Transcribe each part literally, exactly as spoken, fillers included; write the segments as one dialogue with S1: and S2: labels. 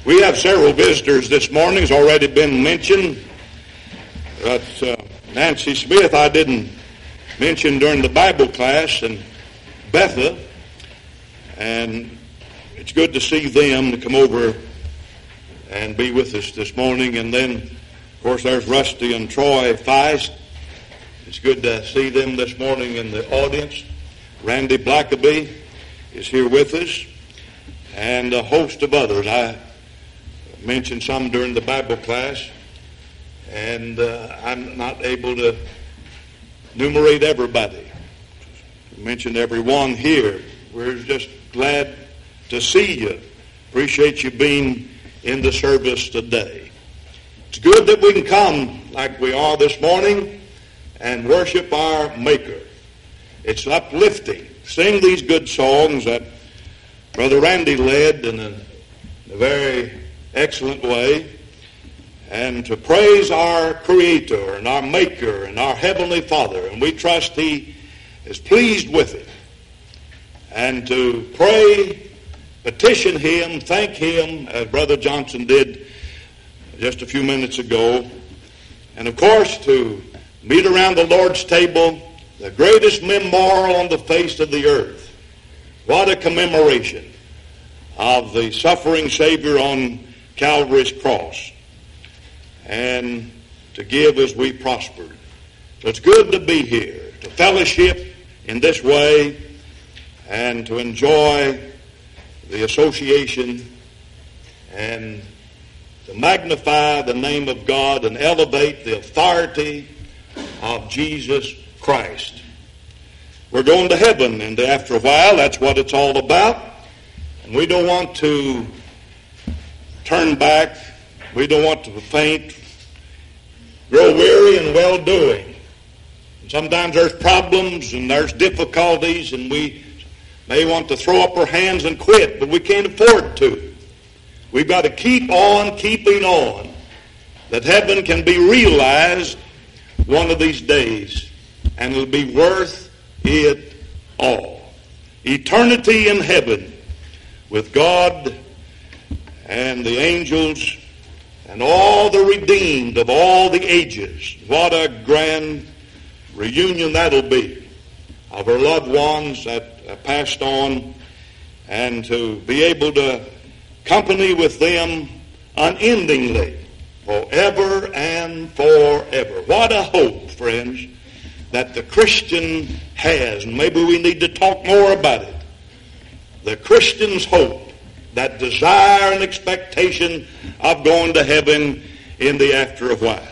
S1: We have several visitors this morning. It's already been mentioned. But uh, Nancy Smith, I didn't mention during the Bible class, and Betha. And it's good to see them to come over and be with us this morning. And then, of course, there's Rusty and Troy Feist. It's good to see them this morning in the audience. Randy Blackaby is here with us, and a host of others. I mentioned some during the Bible class, and uh, I'm not able to enumerate everybody. I mentioned everyone here. We're just glad to see you. Appreciate you being in the service today. It's good that we can come like we are this morning and worship our Maker. It's uplifting. Sing these good songs that Brother Randy led in a, in a very excellent way, and to praise our Creator and our Maker and our Heavenly Father. And we trust He is pleased with it. And to pray, petition Him, thank Him, as Brother Johnson did just a few minutes ago. And of course, to meet around the Lord's table, the greatest memorial on the face of the earth. What a commemoration of the suffering Savior on Calvary's cross, and to give as we prospered. So it's good to be here, to fellowship in this way, and to enjoy the association, and to magnify the name of God and elevate the authority of Jesus Christ. We're going to heaven, and after a while, that's what it's all about. And we don't want to turn back. We don't want to faint, grow weary in well-doing. And sometimes there's problems and there's difficulties, and we may want to throw up our hands and quit, but we can't afford to. We've got to keep on keeping on, that heaven can be realized one of these days, and it'll be worth it all. Eternity in heaven with God and the angels and all the redeemed of all the ages. What a grand reunion that'll be of our loved ones that passed on, and to be able to company with them unendingly, forever and forever. What a hope, friends, that the Christian has. And maybe we need to talk more about it. The Christian's hope, that desire and expectation of going to heaven in the after a while.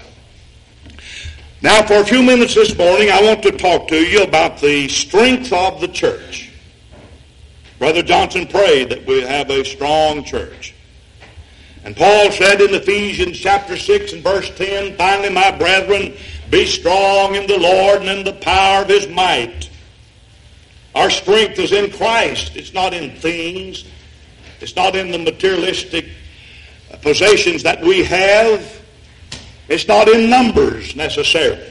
S1: Now, for a few minutes this morning, I want to talk to you about the strength of the church. Brother Johnson prayed that we have a strong church. And Paul said in Ephesians chapter six and verse ten, finally, my brethren, be strong in the Lord and in the power of His might. Our strength is in Christ. It's not in things. It's not in the materialistic possessions that we have. It's not in numbers necessarily.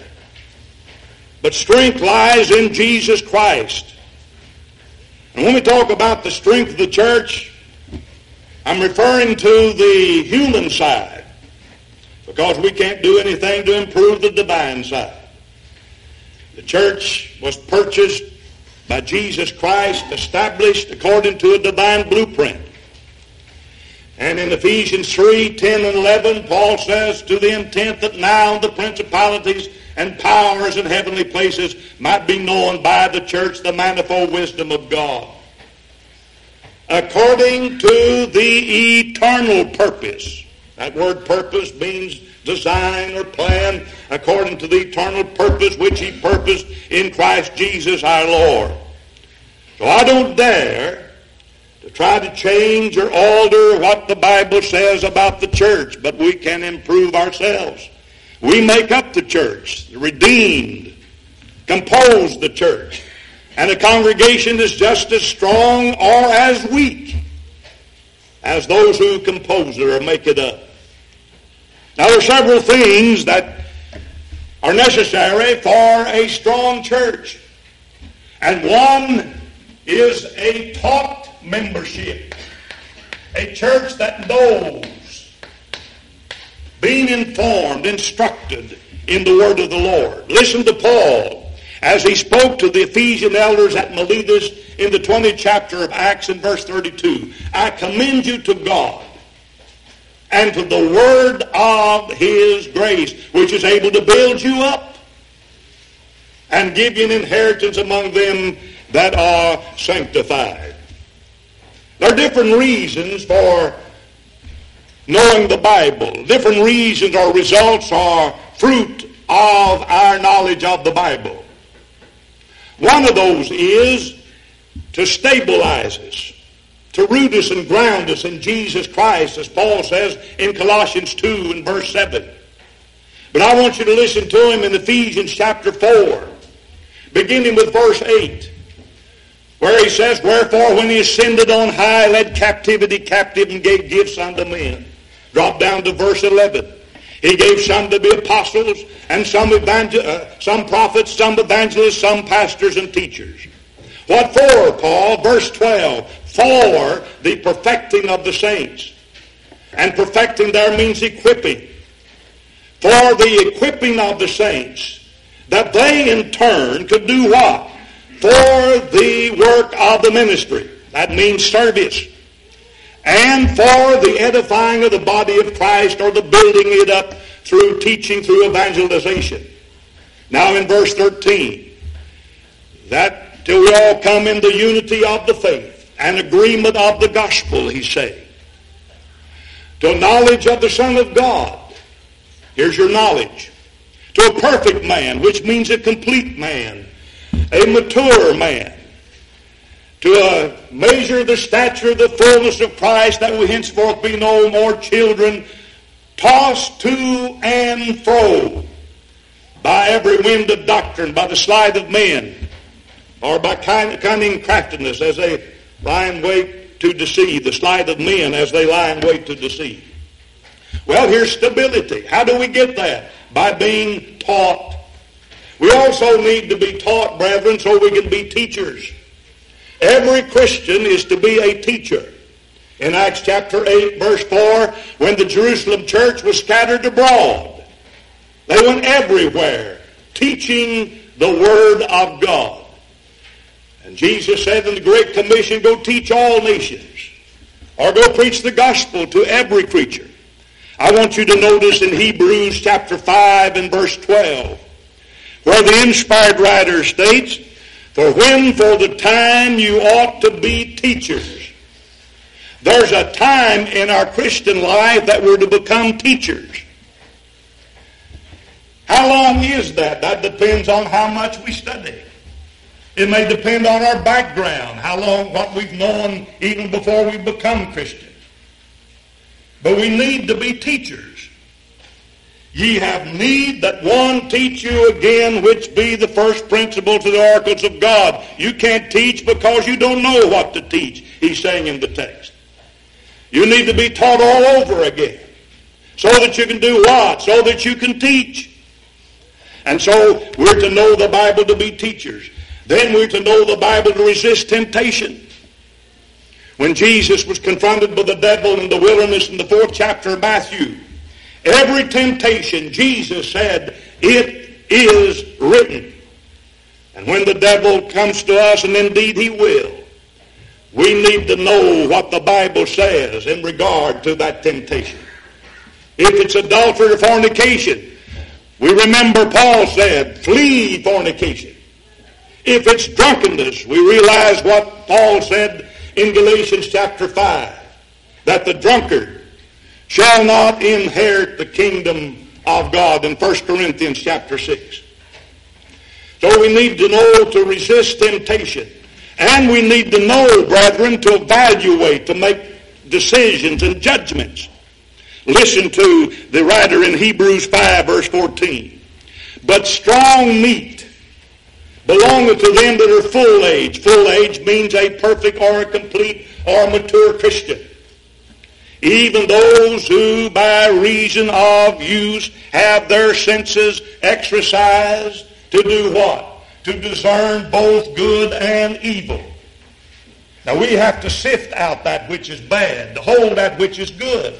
S1: But strength lies in Jesus Christ. And when we talk about the strength of the church, I'm referring to the human side, because we can't do anything to improve the divine side. The church was purchased by Jesus Christ, established according to a divine blueprint. And in Ephesians three, ten and eleven, Paul says, to the intent that now the principalities and powers in heavenly places might be known by the church the manifold wisdom of God, according to the eternal purpose. That word purpose means design or plan, according to the eternal purpose which He purposed in Christ Jesus our Lord. So I don't dare to try to change or alter what the Bible says about the church, but we can improve ourselves. We make up the church. The redeemed compose the church. And a congregation is just as strong or as weak as those who compose it or make it up. Now, there are several things that are necessary for a strong church. And one is a taught membership. A church that knows being informed, instructed in the word of the Lord. Listen to Paul as he spoke to the Ephesian elders at Miletus in the twentieth chapter of Acts in verse thirty-two. I commend you to God and to the word of his grace, which is able to build you up and give you an inheritance among them that are sanctified. There are different reasons for knowing the Bible. Different reasons or results or fruit of our knowledge of the Bible. One of those is to stabilize us, to root us and ground us in Jesus Christ, as Paul says in Colossians two and verse seven. But I want you to listen to him in Ephesians chapter four, beginning with verse eight, where he says, wherefore when he ascended on high, led captivity captive and gave gifts unto men. Drop down to verse eleven. He gave some to be apostles, and some evangel- uh, some prophets, some evangelists, some pastors and teachers. What for, Paul? Verse twelve. For the perfecting of the saints. And perfecting there means equipping. For the equipping of the saints, that they in turn could do what? For the work of the ministry. That means service. And for the edifying of the body of Christ, or the building it up through teaching, through evangelization. Now in verse thirteen, that till we all come in the unity of the faith and agreement of the gospel, he's saying, to knowledge of the Son of God. Here's your knowledge. To a perfect man, which means a complete man, a mature man, to a measure the stature of the fullness of Christ, that we henceforth be no more children, tossed to and fro by every wind of doctrine, by the sleight of men, or by cunning craftiness, as they lie in wait to deceive, the sleight of men as they lie in wait to deceive. Well, here's stability. How do we get that? By being taught. We also need to be taught, brethren, so we can be teachers. Every Christian is to be a teacher. In Acts chapter eight, verse four, when the Jerusalem church was scattered abroad, they went everywhere teaching the Word of God. And Jesus said in the Great Commission, go teach all nations, or go preach the gospel to every creature. I want you to notice in Hebrews chapter five and verse twelve, where the inspired writer states, for when for the time you ought to be teachers. There's a time in our Christian life that we're to become teachers. How long is that? That depends on how much we study. It may depend on our background, how long, what we've known even before we become Christians. But we need to be teachers. Ye have need that one teach you again, which be the first principle to the oracles of God. You can't teach because you don't know what to teach, he's saying in the text. You need to be taught all over again, so that you can do what? So that you can teach. And so we're to know the Bible to be teachers. Then we're to know the Bible to resist temptation. When Jesus was confronted by the devil in the wilderness in the fourth chapter of Matthew, every temptation, Jesus said, it is written. And when the devil comes to us, and indeed he will, we need to know what the Bible says in regard to that temptation. If it's adultery or fornication, we remember Paul said, flee fornication. If it's drunkenness, we realize what Paul said in Galatians chapter five, that the drunkard shall not inherit the kingdom of God in First Corinthians chapter six. So we need to know to resist temptation. And we need to know, brethren, to evaluate, to make decisions and judgments. Listen to the writer in Hebrews five, verse fourteen. But strong meat belongeth to them that are full age. Full age means a perfect or a complete or a mature Christian. Even those who by reason of use have their senses exercised to do what? To discern both good and evil. Now we have to sift out that which is bad, to hold that which is good.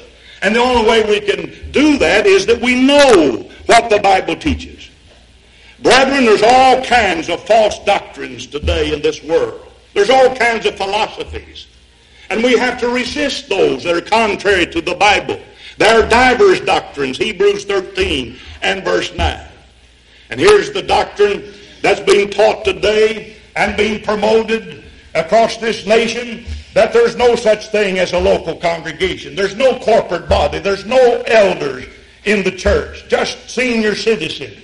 S1: And the only way we can do that is that we know what the Bible teaches. Brethren, there's all kinds of false doctrines today in this world. There's all kinds of philosophies. And we have to resist those that are contrary to the Bible. There are divers doctrines, Hebrews thirteen and verse nine. And here's the doctrine that's being taught today and being promoted across this nation, that there's no such thing as a local congregation. There's no corporate body. There's no elders in the church, just senior citizens.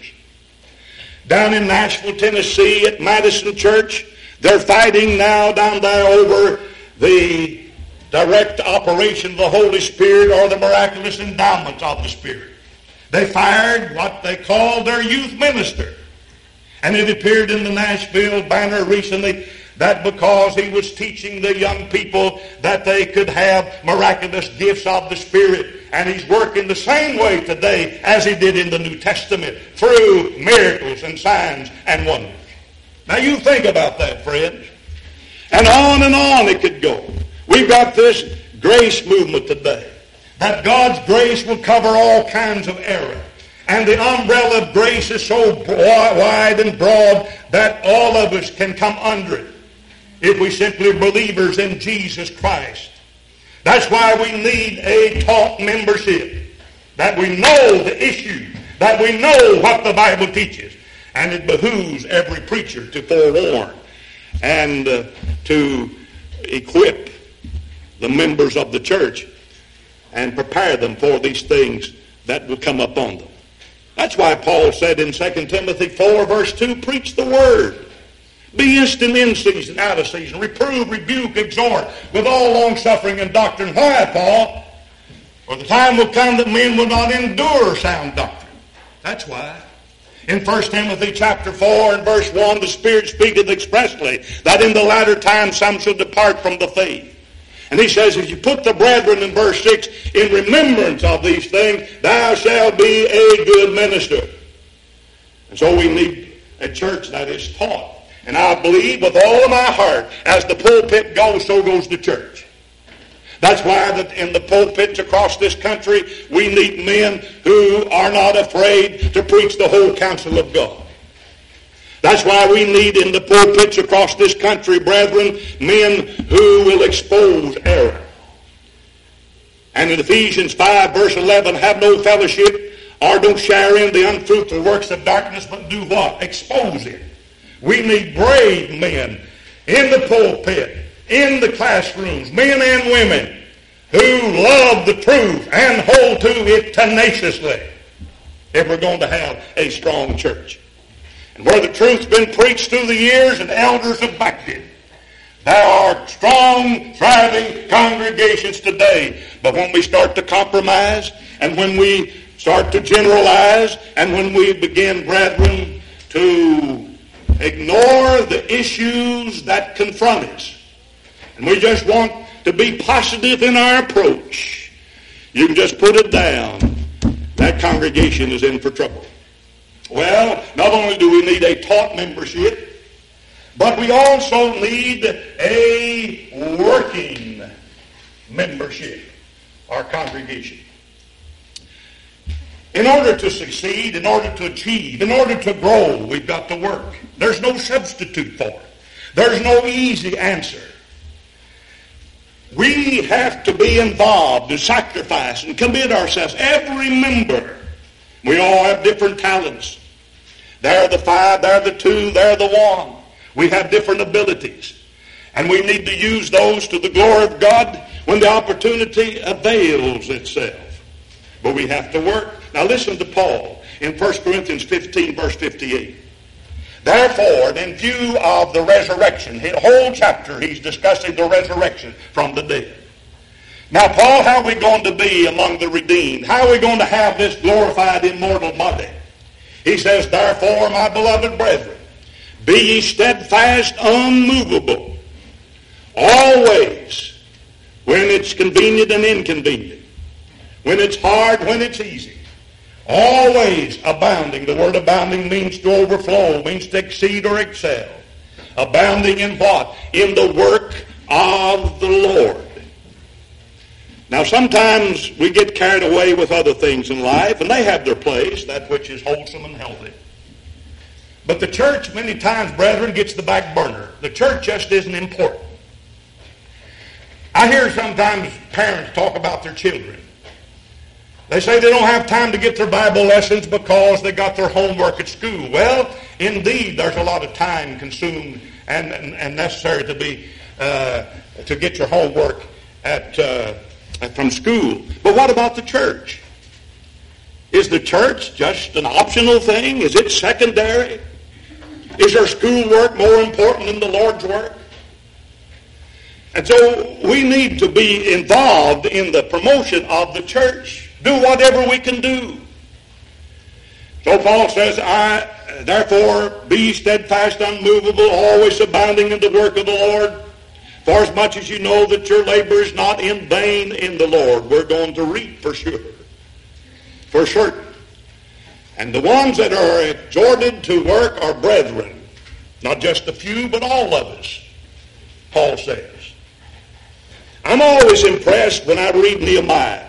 S1: Down in Nashville, Tennessee, at Madison Church, they're fighting now down there over the direct operation of the Holy Spirit or the miraculous endowments of the Spirit. They fired what they called their youth minister. And it appeared in the Nashville Banner recently that because he was teaching the young people that they could have miraculous gifts of the Spirit. And he's working the same way today as he did in the New Testament, through miracles and signs and wonders. Now you think about that, friends. And on and on it could go. We've got this grace movement today, that God's grace will cover all kinds of error. And the umbrella of grace is so wide and broad that all of us can come under it if we simply are believers in Jesus Christ. That's why we need a taught membership, that we know the issue, that we know what the Bible teaches. And it behooves every preacher to forewarn and uh, to equip the members of the church and prepare them for these things that will come upon them. That's why Paul said in Second Timothy four, verse two, preach the word. Be instant in season, out of season. Reprove, rebuke, exhort with all long-suffering and doctrine. Why, Paul? For the time will come that men will not endure sound doctrine. That's why. In First Timothy chapter four and verse one, the Spirit speaketh expressly that in the latter time some shall depart from the faith. And he says, if you put the brethren in verse six, in remembrance of these things, thou shalt be a good minister. And so we need a church that is taught. And I believe with all of my heart, as the pulpit goes, so goes the church. That's why that in the pulpits across this country, we need men who are not afraid to preach the whole counsel of God. That's why we need in the pulpits across this country, brethren, men who will expose error. And in Ephesians five, verse eleven, have no fellowship or don't share in the unfruitful works of darkness, but do what? Expose it. We need brave men in the pulpit, in the classrooms, men and women who love the truth and hold to it tenaciously if we're going to have a strong church. And where the truth's been preached through the years and elders have backed it, there are strong, thriving congregations today. But when we start to compromise and when we start to generalize and when we begin, brethren, to ignore the issues that confront us, and we just want to be positive in our approach, you can just put it down. That congregation is in for trouble. Well, not only do we need a taught membership, but we also need a working membership, our congregation. In order to succeed, in order to achieve, in order to grow, we've got to work. There's no substitute for it. There's no easy answer. We have to be involved and sacrifice and commit ourselves. Every member. We all have different talents. There are the five, there are the two, there are the one. We have different abilities. And we need to use those to the glory of God when the opportunity avails itself. But we have to work. Now listen to Paul in First Corinthians fifteen, verse fifty-eight. Therefore, in view of the resurrection, the whole chapter he's discussing the resurrection from the dead. Now, Paul, how are we going to be among the redeemed? How are we going to have this glorified immortal body? He says, therefore, my beloved brethren, be ye steadfast, unmovable, always, when it's convenient and inconvenient, when it's hard, when it's easy, always abounding. The word abounding means to overflow, means to exceed or excel. Abounding in what? In the work of the Lord. Now, sometimes we get carried away with other things in life, and they have their place, that which is wholesome and healthy. But the church, many times, brethren, gets the back burner. The church just isn't important. I hear sometimes parents talk about their children. They say they don't have time to get their Bible lessons because they got their homework at school. Well, indeed, there's a lot of time consumed and, and, and necessary to be uh, to get your homework at uh, from school. But what about the church? Is the church just an optional thing? Is it secondary? Is our schoolwork more important than the Lord's work? And so we need to be involved in the promotion of the church. Do whatever we can do. So Paul says, I therefore be steadfast, unmovable, always abounding in the work of the Lord. For as much as you know that your labor is not in vain in the Lord. We're going to reap for sure. For certain. And the ones that are exhorted to work are brethren. Not just a few, but all of us, Paul says. I'm always impressed when I read Nehemiah.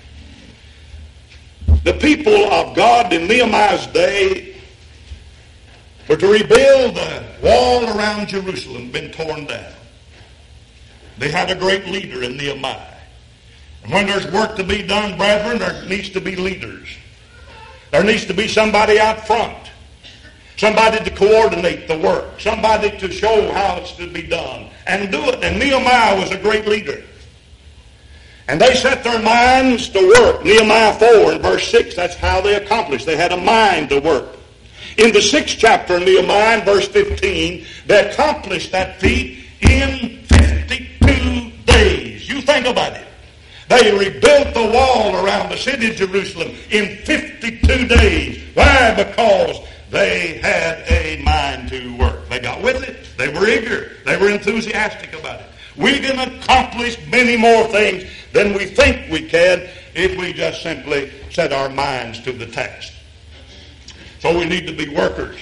S1: The people of God in Nehemiah's day were to rebuild the wall around Jerusalem, been torn down. They had a great leader in Nehemiah. And when there's work to be done, brethren, there needs to be leaders. There needs to be somebody out front. Somebody to coordinate the work. Somebody to show how it's to be done. And do it. And Nehemiah was a great leader. And they set their minds to work. Nehemiah four and verse six, that's how they accomplished. They had a mind to work. In the sixth chapter of Nehemiah, in verse fifteen, they accomplished that feat in fifty-two days. You think about it. They rebuilt the wall around the city of Jerusalem in fifty-two days. Why? Because they had a mind to work. They got with it. They were eager. They were enthusiastic about it. We can accomplish many more things than we think we can if we just simply set our minds to the task. So we need to be workers.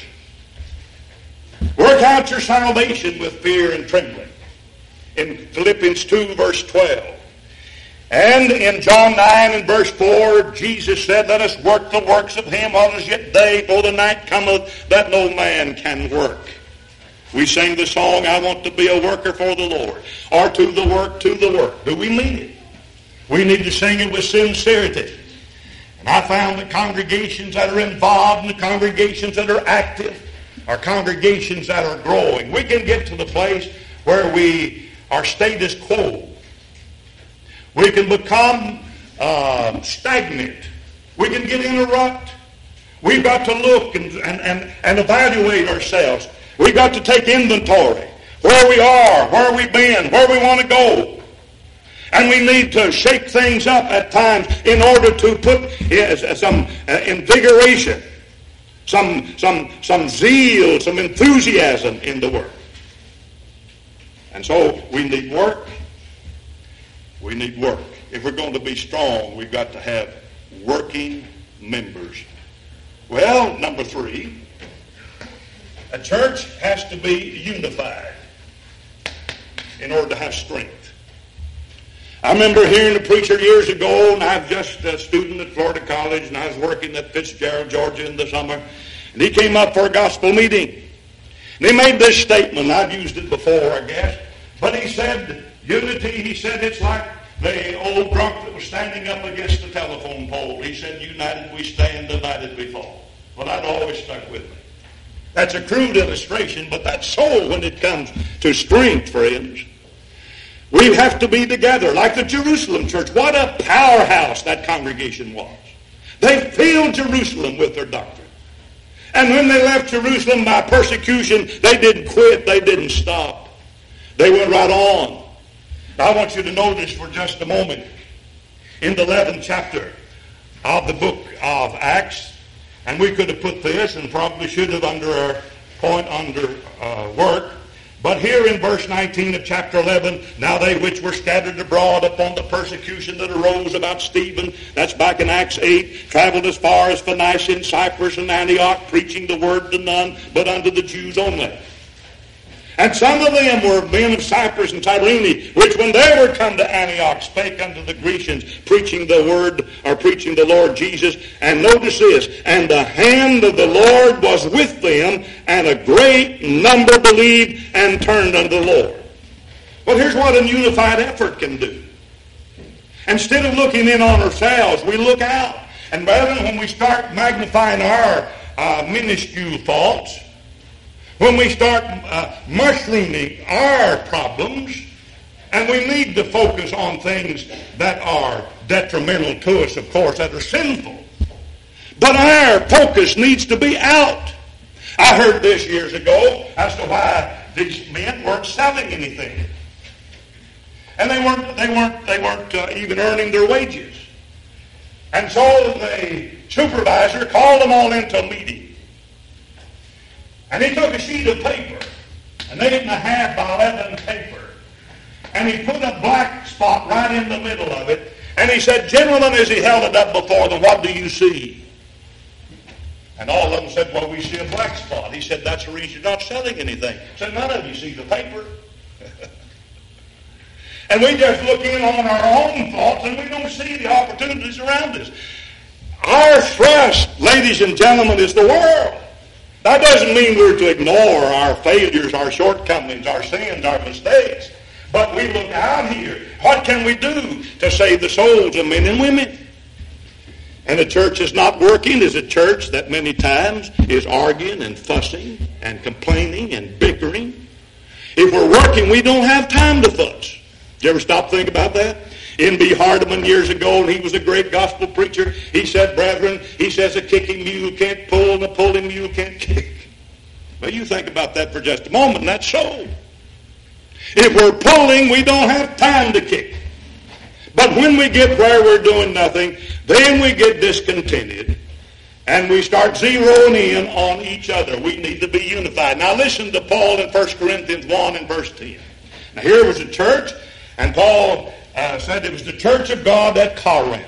S1: Work out your salvation with fear and trembling. In Philippians two, verse twelve. And in John nine and verse four, Jesus said, let us work the works of him while it is yet day, for the night cometh that no man can work. We sing the song, I want to be a worker for the Lord. Or to the work, to the work. Do we mean it? We need to sing it with sincerity. And I found that congregations that are involved and the congregations that are active are congregations that are growing. We can get to the place where we are status quo. We can become uh, stagnant. We can get in a rut. We've got to look and, and, and, and evaluate ourselves. We've got to take inventory. Where we are, where we've been, where we want to go. And we need to shake things up at times in order to put some invigoration, some, some, some zeal, some enthusiasm in the work. And so we need work. We need work. If we're going to be strong, we've got to have working members. Well, number three, a church has to be unified in order to have strength. I remember hearing a preacher years ago, and I was just a student at Florida College, and I was working at Fitzgerald, Georgia in the summer, and he came up for a gospel meeting. And he made this statement. I've used it before, I guess. But he said, unity, he said, it's like the old drunk that was standing up against the telephone pole. He said, united we stand, divided we fall. Well, that always stuck with me. That's a crude illustration, but that's so when it comes to strength, friends. We have to be together, like the Jerusalem church. What a powerhouse that congregation was. They filled Jerusalem with their doctrine. And when they left Jerusalem by persecution, they didn't quit, they didn't stop. They went right on. I want you to notice for just a moment, in the eleventh chapter of the book of Acts, and we could have put this and probably should have under our point under uh, work, but here in verse nineteen of chapter eleven, now they which were scattered abroad upon the persecution that arose about Stephen, that's back in Acts eight, traveled as far as Phoenicia and Cyprus and Antioch, preaching the word to none, but unto the Jews only. And some of them were men of Cyprus and Cyrene, which when they were come to Antioch, spake unto the Grecians, preaching the word, or preaching the Lord Jesus. And notice this, and the hand of the Lord was with them, and a great number believed and turned unto the Lord. Well, here's what a unified effort can do. Instead of looking in on ourselves, we look out. And brethren, when we start magnifying our uh, minuscule faults, when we start uh, mushrooming our problems, and we need to focus on things that are detrimental to us, of course, that are sinful. But our focus needs to be out. I heard this years ago as to why these men weren't selling anything. And they weren't, they weren't, they weren't uh, even earning their wages. And so the supervisor called them all into a meeting. And he took a sheet of paper, an eight and a half by eleven paper, and he put a black spot right in the middle of it. And he said, "Gentlemen," as he held it up before them, "what do you see?" And all of them said, "Well, we see a black spot." He said, "That's the reason you're not selling anything." He said, "None of you see the paper." And we just look in on our own faults, and we don't see the opportunities around us. Our thrust, ladies and gentlemen, is the world. That doesn't mean we're to ignore our failures, our shortcomings, our sins, our mistakes. But we look out here. What can we do to save the souls of men and women? And the church is not working is a church that many times is arguing and fussing and complaining and bickering. If we're working, we don't have time to fuss. Did you ever stop to think about that? N B Hardeman years ago, and he was a great gospel preacher, he said, "Brethren," he says, "a kicking mule can't pull, and a pulling mule can't kick." Well, you think about that for just a moment, and that's so. If we're pulling, we don't have time to kick. But when we get where we're doing nothing, then we get discontented, and we start zeroing in on each other. We need to be unified. Now listen to Paul in First Corinthians one and verse ten. Now here was a church, and Paul Uh, said it was the church of God at Corinth.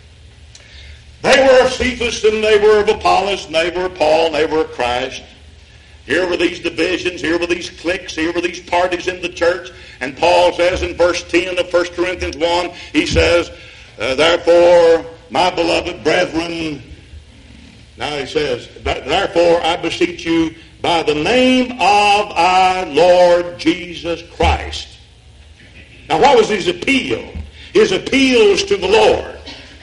S1: They were of Cephas, and they were of Apollos, and they were of Paul, and they were of Christ. Here were these divisions, here were these cliques, here were these parties in the church. And Paul says in verse ten of First Corinthians one, he says, uh, "Therefore, my beloved brethren," now he says, "Therefore I beseech you by the name of our Lord Jesus Christ." Now, what was his appeal? His appeal was to the Lord.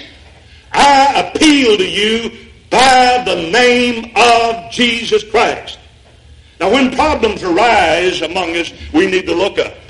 S1: "I appeal to you by the name of Jesus Christ." Now, when problems arise among us, we need to look up.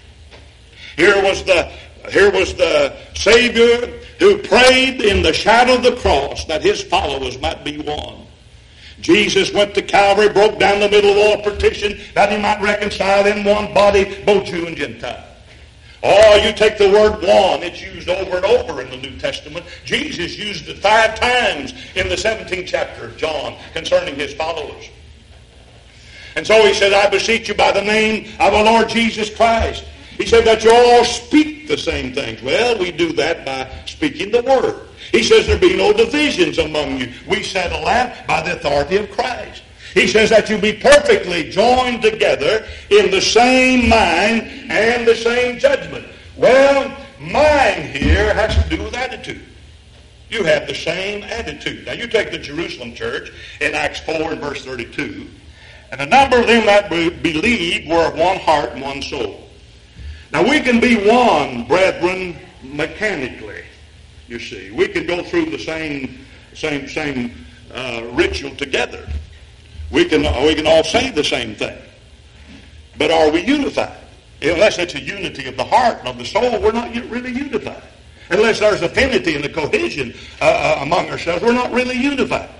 S1: Here was the, here was the Savior who prayed in the shadow of the cross that his followers might be one. Jesus went to Calvary, broke down the middle wall of partition, that he might reconcile in one body both Jew and Gentile. Oh, you take the word "one," it's used over and over in the New Testament. Jesus used it five times in the seventeenth chapter of John concerning his followers. And so he said, "I beseech you by the name of the Lord Jesus Christ." He said that you all speak the same things. Well, we do that by speaking the word. He says there be no divisions among you. We settle that by the authority of Christ. He says that you be perfectly joined together in the same mind and the same judgment. Well, mind here has to do with attitude. You have the same attitude. Now, you take the Jerusalem church in Acts four and verse thirty-two, and a number of them that believed were of one heart and one soul. Now, we can be one, brethren, mechanically, you see. We can go through the same, same, same uh, ritual together. We can, we can all say the same thing. But are we unified? Unless it's a unity of the heart and of the soul, we're not really unified. Unless there's affinity and a cohesion uh, uh, among ourselves, we're not really unified.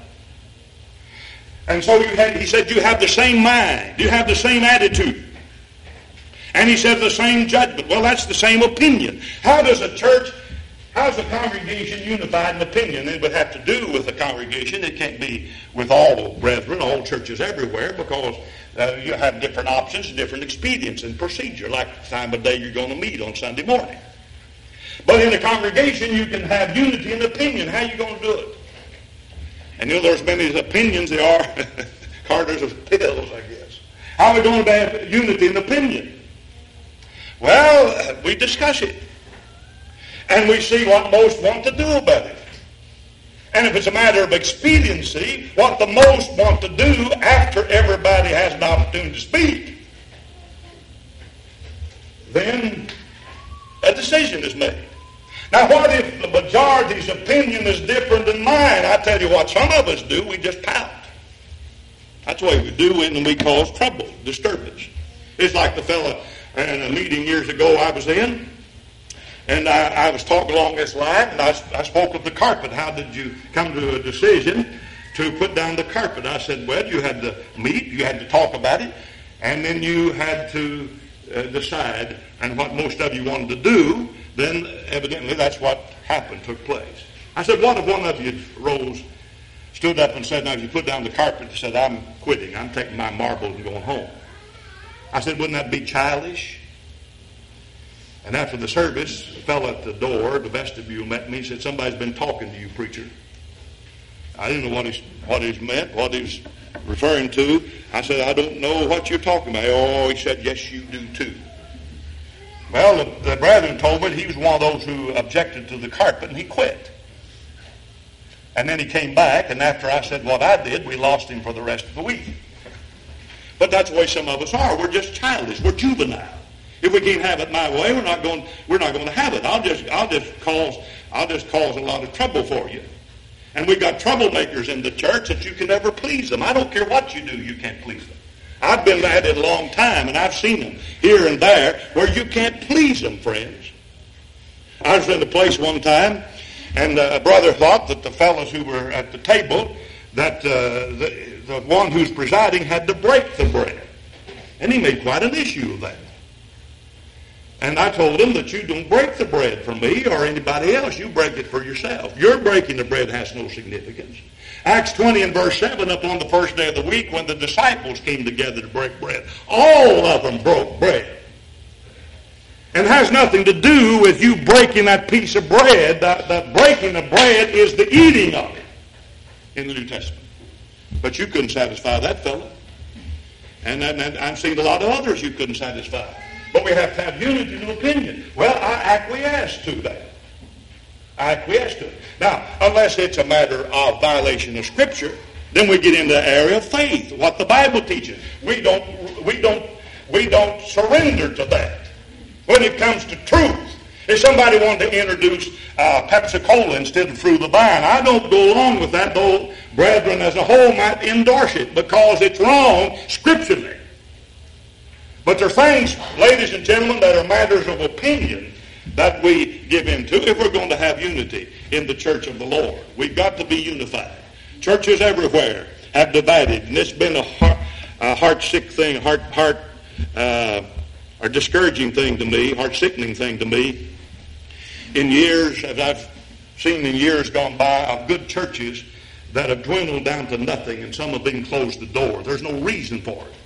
S1: And so you had, he said you have the same mind. You have the same attitude. And he said the same judgment. Well, that's the same opinion. How does a church... How's the congregation unified in opinion? It would have to do with the congregation. It can't be with all brethren, all churches everywhere, because uh, you have different options, different expedients and procedure, like the time of day you're going to meet on Sunday morning. But in a congregation, you can have unity in opinion. How are you going to do it? And you know, there's many opinions there are carters of pills, I guess. How are we going to have unity in opinion? Well, we discuss it. And we see what most want to do about it. And if it's a matter of expediency, what the most want to do after everybody has an opportunity to speak, then a decision is made. Now, what if the majority's opinion is different than mine? I tell you what some of us do, we just pout. That's the way we do it, and we cause trouble, disturbance. It's like the fellow in a meeting years ago I was in, and I, I was talking along this line, and I, I spoke of the carpet. How did you come to a decision to put down the carpet? I said, well, you had to meet, you had to talk about it, and then you had to uh, decide, and what most of you wanted to do, then evidently that's what happened, took place. I said, what if one of you rose, stood up and said, now if you put down the carpet, said, I'm quitting, I'm taking my marbles and going home. I said, wouldn't that be childish? And after the service, the fellow at the door, the vestibule, met me and said, somebody's been talking to you, preacher. I didn't know what he's, what he's meant, what he was referring to. I said, I don't know what you're talking about. Oh, he said, yes, you do too. Well, the, the brethren told me he was one of those who objected to the carpet, and he quit. And then he came back, and after I said what I did, we lost him for the rest of the week. But that's the way some of us are. We're just childish. We're juvenile. If we can't have it my way, we're not going. We're not going to have it. I'll just. I'll just cause. I'll just cause a lot of trouble for you. And we've got troublemakers in the church that you can never please them. I don't care what you do, you can't please them. I've been at it a long time, and I've seen them here and there where you can't please them, friends. I was in a place one time, and a brother thought that the fellows who were at the table, that uh, the, the one who's presiding had to break the bread. And he made quite an issue of that. And I told him that you don't break the bread for me or anybody else. You break it for yourself. Your breaking the bread has no significance. Acts twenty and verse seven, up on the first day of the week when the disciples came together to break bread, all of them broke bread. And it has nothing to do with you breaking that piece of bread. That, that breaking of bread is the eating of it in the New Testament. But you couldn't satisfy that fellow. And, and, and I've seen a lot of others you couldn't satisfy. But we have to have unity of opinion. Well, I acquiesce to that. I acquiesce to it. Now, unless it's a matter of violation of Scripture, then we get into the area of faith, what the Bible teaches. We don't, we don't, we don't surrender to that. When it comes to truth, if somebody wanted to introduce uh, Pepsi-Cola instead of Through the Vine, I don't go along with that, though brethren as a whole might endorse it because it's wrong scripturally. But there are things, ladies and gentlemen, that are matters of opinion that we give into if we're going to have unity in the church of the Lord. We've got to be unified. Churches everywhere have divided, and it's been a heart, a heart-sick thing, heart, heart, uh, a discouraging thing to me, heart-sickening thing to me. In years, as I've seen in years gone by, of good churches that have dwindled down to nothing, and some have been closed the door. There's no reason for it.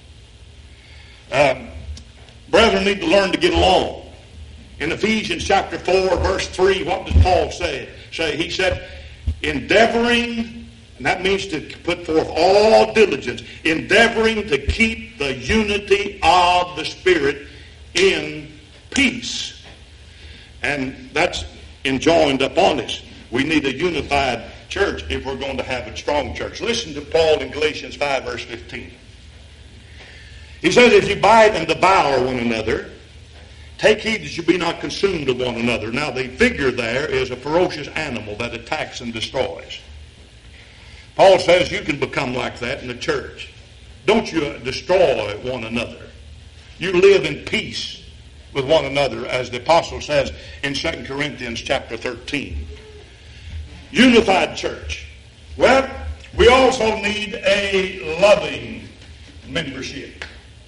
S1: Um, brethren need to learn to get along. In Ephesians chapter four, verse three, what does Paul say? Say he said, endeavoring, and that means to put forth all diligence, endeavoring to keep the unity of the Spirit in peace. And that's enjoined upon us. We need a unified church if we're going to have a strong church. Listen to Paul in Galatians five, verse fifteen. He says, if you bite and devour one another, take heed that you be not consumed of one another. Now, the figure there is a ferocious animal that attacks and destroys. Paul says you can become like that in the church. Don't you destroy one another. You live in peace with one another, as the apostle says in Second Corinthians chapter thirteen. Unified church. Well, we also need a loving membership.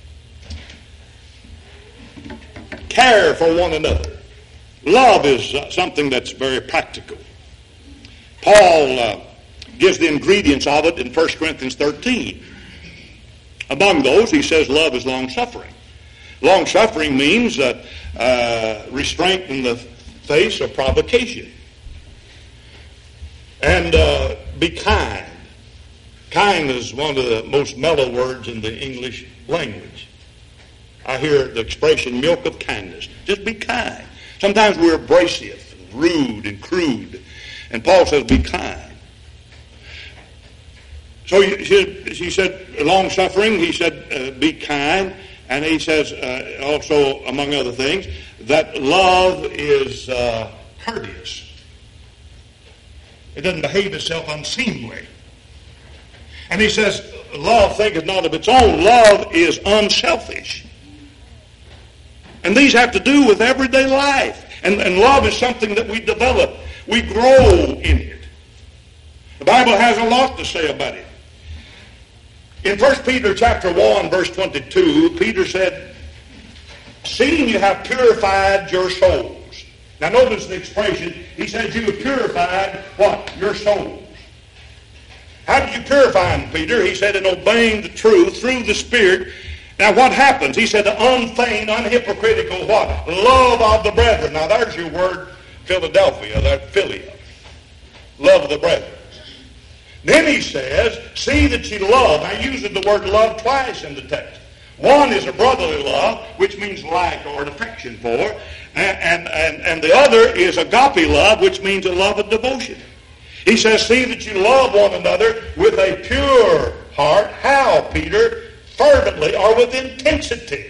S1: Care for one another. Love is uh, something that's very practical. Paul uh, gives the ingredients of it in First Corinthians thirteen. Among those, he says love is long-suffering. Long-suffering means uh, uh, restraint in the face of provocation. And uh, be kind. Kind is one of the most mellow words in the English language. I hear the expression milk of kindness. Just be kind. Sometimes we're abrasive, rude, and crude. And Paul says, be kind. So he said, long-suffering, he said, uh, be kind. And he says uh, also, among other things, that love is uh, courteous. It doesn't behave itself unseemly. And he says, love thinketh not of its own. Love is unselfish. And these have to do with everyday life. And, and love is something that we develop. We grow in it. The Bible has a lot to say about it. In First Peter chapter one, verse twenty-two, Peter said, seeing you have purified your souls. Now notice the expression. He said you have purified what? Your souls. How did you purify them, Peter? He said, in obeying the truth through the Spirit. Now what happens? He said, the unfeigned, unhypocritical what? Love of the brethren. Now there's your word, Philadelphia, that Philia. Love of the brethren. Then he says, see that you love. Now uses the word love twice in the text. One is a brotherly love, which means like or an affection for. And, and, and, and the other is agape love, which means a love of devotion. He says, see that you love one another with a pure heart. How, Peter? Fervently or with intensity.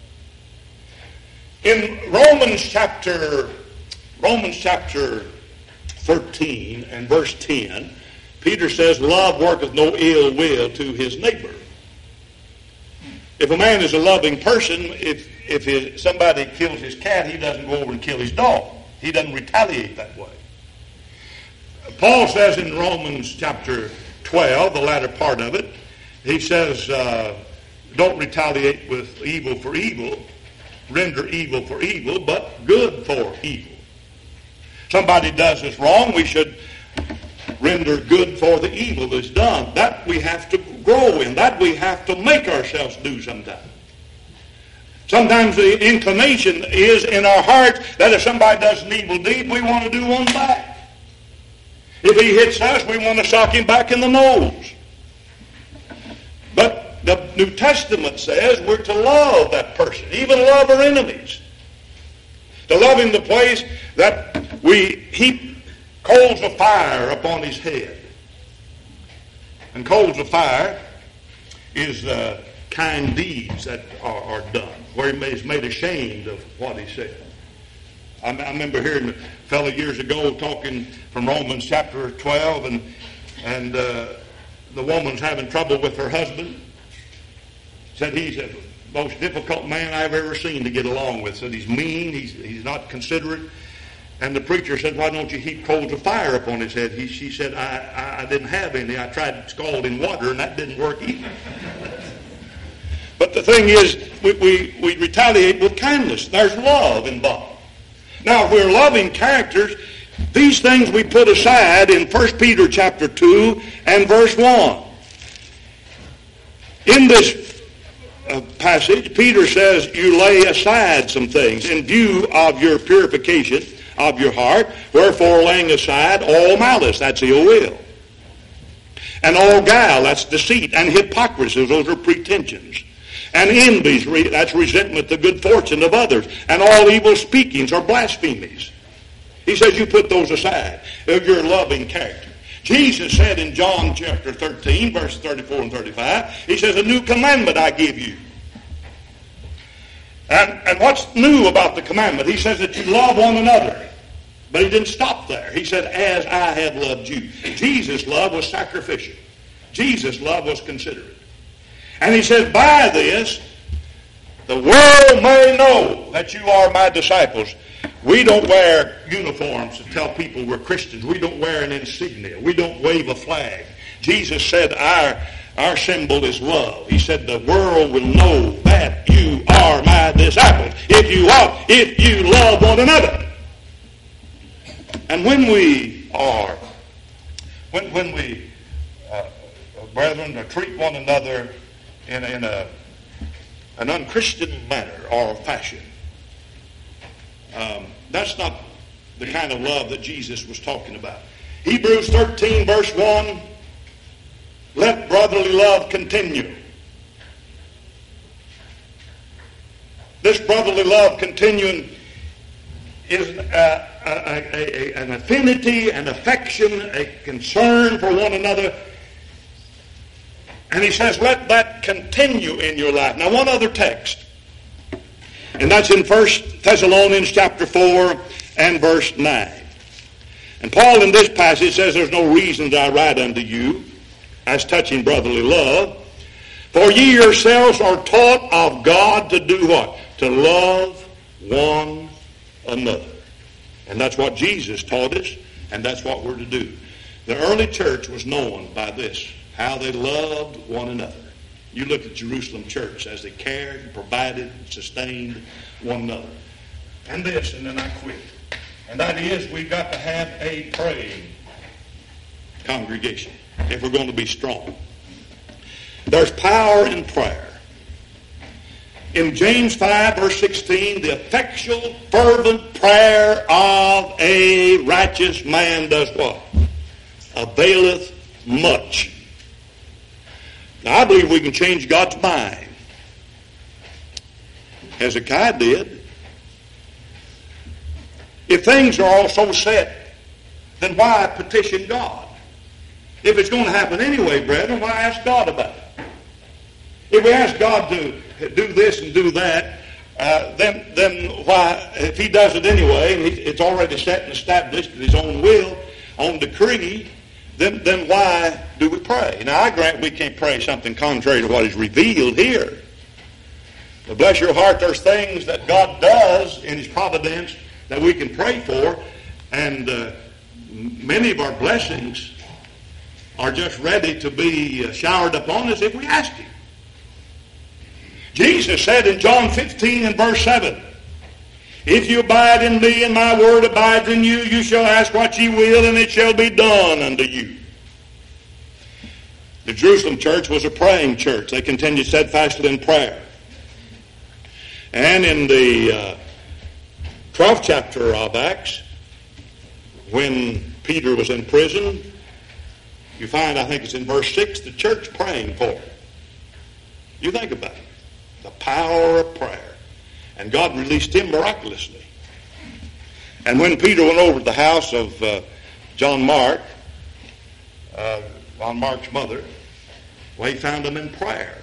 S1: In Romans chapter, Romans chapter thirteen and verse ten, Peter says, love worketh no ill will to his neighbor. If a man is a loving person, if, if his, somebody kills his cat, he doesn't go over and kill his dog. He doesn't retaliate that way. Paul says in Romans chapter twelve, the latter part of it, he says, uh, don't retaliate with evil for evil, render evil for evil, but good for evil. Somebody does us wrong, we should render good for the evil that's done. That we have to grow in. That we have to make ourselves do sometimes. Sometimes the inclination is in our hearts that if somebody does an evil deed, we want to do one back. If he hits us, we want to sock him back in the nose. But the New Testament says we're to love that person, even love our enemies. To love him to the place that we heap coals of fire upon his head. And coals of fire is uh, kind deeds that are, are done, where he is made ashamed of what he said. I, I remember hearing a fellow years ago talking from Romans chapter twelve, and and uh, the woman's having trouble with her husband. Said he's the most difficult man I've ever seen to get along with. Said he's mean, he's he's not considerate. And the preacher said, why don't you heap coals of fire upon his head? He, she said, I, I, I didn't have any. I tried scalding water, and that didn't work either. But the thing is, we, we, we retaliate with kindness. There's love involved. Now, if we're loving characters, these things we put aside in First Peter chapter two and verse one. In this uh, passage, Peter says, you lay aside some things in view of your purification of your heart, wherefore laying aside all malice, that's ill will, and all guile, that's deceit, and hypocrisy, those are pretensions, and envies, that's resentment, the good fortune of others, and all evil speakings or blasphemies. He says you put those aside of your loving character. Jesus said in John chapter thirteen, verse thirty-four and thirty-five, he says, a new commandment I give you. And, and what's new about the commandment? He says that you love one another. But he didn't stop there. He said, as I have loved you. Jesus' love was sacrificial. Jesus' love was considerate. And he says, by this, the world may know that you are my disciples. We don't wear uniforms to tell people we're Christians. We don't wear an insignia. We don't wave a flag. Jesus said our, our symbol is love. He said the world will know that you are my disciples if you are, if you love one another. And when we are, when when we, uh, brethren, uh, treat one another in, in a an unchristian manner or fashion, um, that's not the kind of love that Jesus was talking about. Hebrews thirteen, verse one, let brotherly love continue. This brotherly love continuing is a, a, a, a, an affinity, an affection, a concern for one another. And he says, let that continue in your life. Now, one other text, and that's in First Thessalonians chapter four and verse nine. And Paul in this passage says, there's no reason that I write unto you as touching brotherly love, for ye yourselves are taught of God to do what? To love one another. And that's what Jesus taught us, and that's what we're to do. The early church was known by this, how they loved one another. You look at Jerusalem church as they cared and provided and sustained one another. And this, and then I quit. And that is, we've got to have a praying congregation if we're going to be strong. There's power in prayer. In James five, verse sixteen, the effectual, fervent prayer of a righteous man does what? Availeth much. Now, I believe we can change God's mind. Hezekiah did. If things are all so set, then why petition God? If it's going to happen anyway, brethren, why ask God about it? If we ask God to do this and do that, uh, then then why, if he does it anyway, and he, it's already set and established in his own will, on decree, then, then why do we pray? Now, I grant we can't pray something contrary to what is revealed here. But bless your heart, there's things that God does in his providence that we can pray for, and uh, many of our blessings are just ready to be showered upon us if we ask him. Jesus said in John fifteen and verse seven, if you abide in me and my word abides in you, you shall ask what ye will, and it shall be done unto you. The Jerusalem church was a praying church. They continued steadfastly in prayer. And in the uh, twelfth chapter of Acts, when Peter was in prison, you find, I think it's in verse six, the church praying for him. You think about it. The power of prayer. And God released him miraculously. And when Peter went over to the house of uh, John Mark, uh, John Mark's mother, well, he found them in prayer.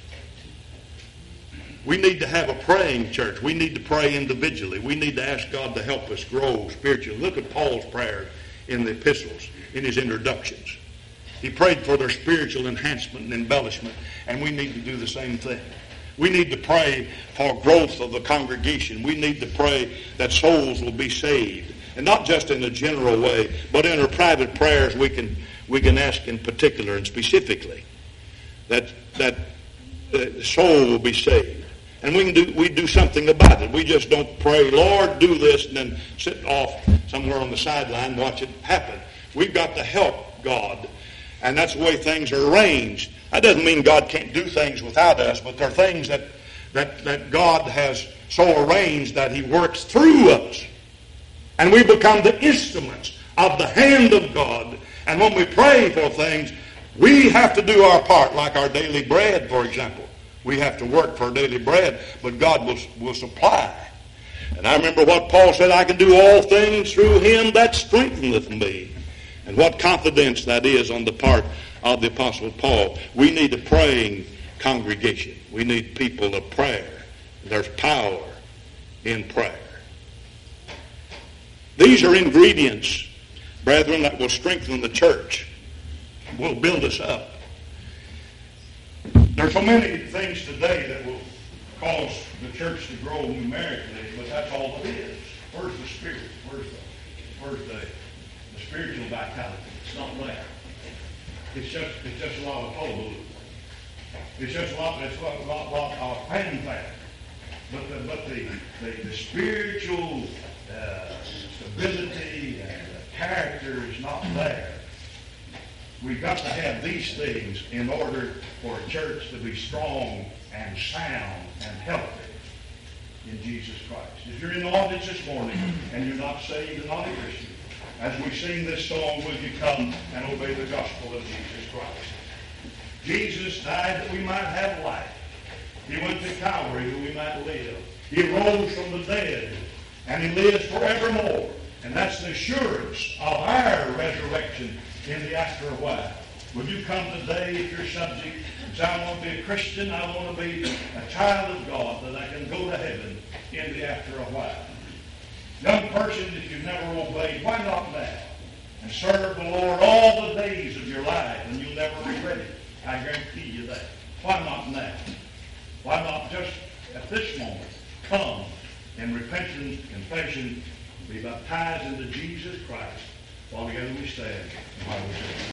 S1: We need to have a praying church. We need to pray individually. We need to ask God to help us grow spiritually. Look at Paul's prayer in the epistles, in his introductions. He prayed for their spiritual enhancement and embellishment, and we need to do the same thing. We need to pray for growth of the congregation. We need to pray that souls will be saved. And not just in a general way, but in our private prayers we can we can ask in particular and specifically that that the soul will be saved. And we can do we do something about it. We just don't pray, Lord, do this, and then sit off somewhere on the sideline and watch it happen. We've got to help God. And that's the way things are arranged. That doesn't mean God can't do things without us, but there are things that, that, that God has so arranged that he works through us. And we become the instruments of the hand of God. And when we pray for things, we have to do our part, like our daily bread, for example. We have to work for our daily bread, but God will, will supply. And I remember what Paul said, I can do all things through him that strengtheneth me. And what confidence that is on the part of the Apostle Paul. We need a praying congregation. We need people of prayer. There's power in prayer. These are ingredients, brethren, that will strengthen the church, will build us up. There are so many things today that will cause the church to grow numerically, but that's all it is. Where's the spirit? Where's the, where's the spiritual vitality? It's not there. It's just it's just a lot of hullabaloo. It's just a lot it's a lot, lot, lot of fanfare. But the but the the, the spiritual uh, stability and the character is not there. We've got to have these things in order for a church to be strong and sound and healthy in Jesus Christ. If you're in the audience this morning and you're not saved and not a Christian, as we sing this song, will you come and obey the gospel of Jesus Christ? Jesus died that we might have life. He went to Calvary that we might live. He rose from the dead, and he lives forevermore. And that's the assurance of our resurrection in the after a while. Would you come today if you're subject and say, I want to be a Christian, I want to be a child of God, that I can go to heaven in the after a while. Young person, if you've never obeyed, why not now? And serve the Lord all the days of your life, and you'll never regret it. I guarantee you that. Why not now? Why not just at this moment come in repentance, confession, be baptized into Jesus Christ, while together we stand and while we sing.